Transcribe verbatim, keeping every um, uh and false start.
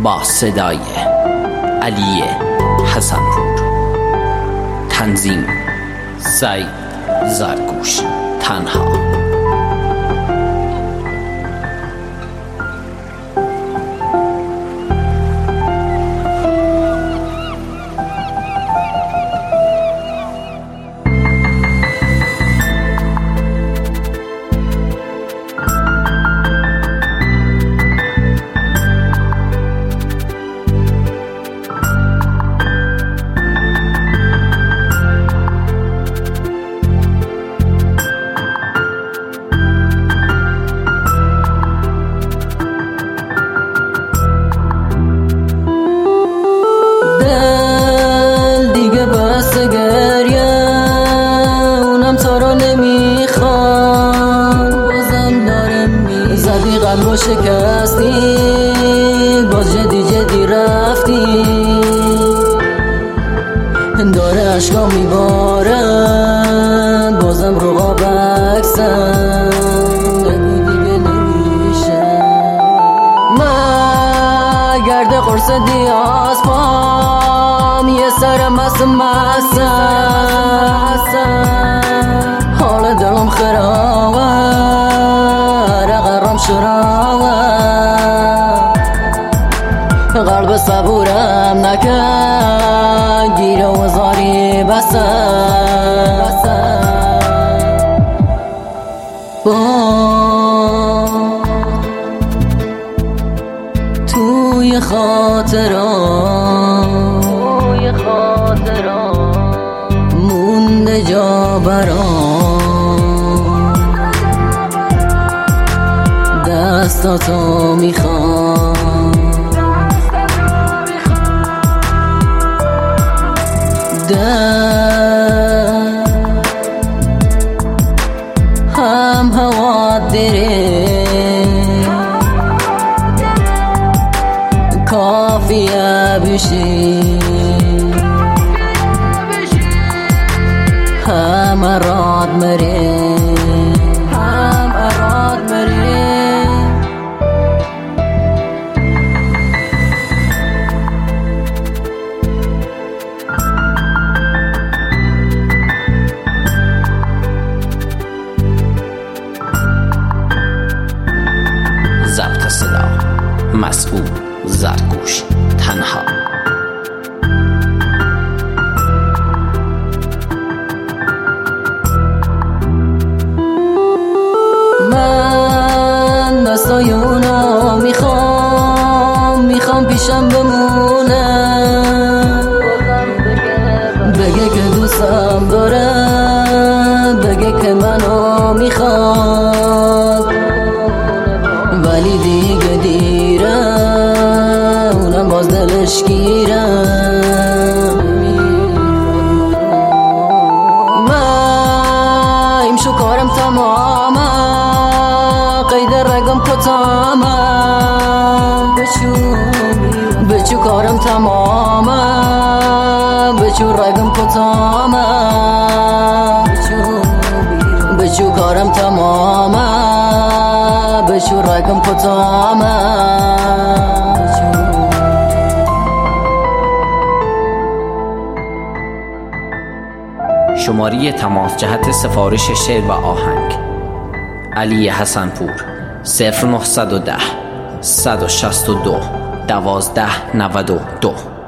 با صدای علی حسن‌پور. تنظیم سعید زرگوش. تنها. دل دیگه بس گریه اونم تو رو نمیخواد، بازم داره می زدی قلبو شکستی، باز جدی جدی رفتی، داره عشقا میباره بازم رو قابکسن، بگو دیگه نمیشه مگرده قرص دیاز پام یه سر مست مستم، حال دلم خرابه رقرم شراوه، قلب صبورم نکن گیره و زاری بسم با توی خاطرام مونده جا برام، دستاتو میخوام دل هم هوا دره کافیه بشی هم اراد مره هم اراد مره ضبط صدا مسئول زرگوش. تنها. من دستای اونو میخوام میخوام پیشم بمونه، بگه که دوستم داره، بگه که منو میخواد، ولی دیگه دیره اونم باز دلش گیره، من شو کارم تمامه قید رگم کتامه، بچو بچو کارم تمامه بچو رگم کتامه، بچو کارم تمامه بچو رگم کتامه. شماره تماس جهت سفارش شعر و آهنگ: علی حسن‌پور صفر نه یک صفر صد و شصت و دو دوازده نود و دو.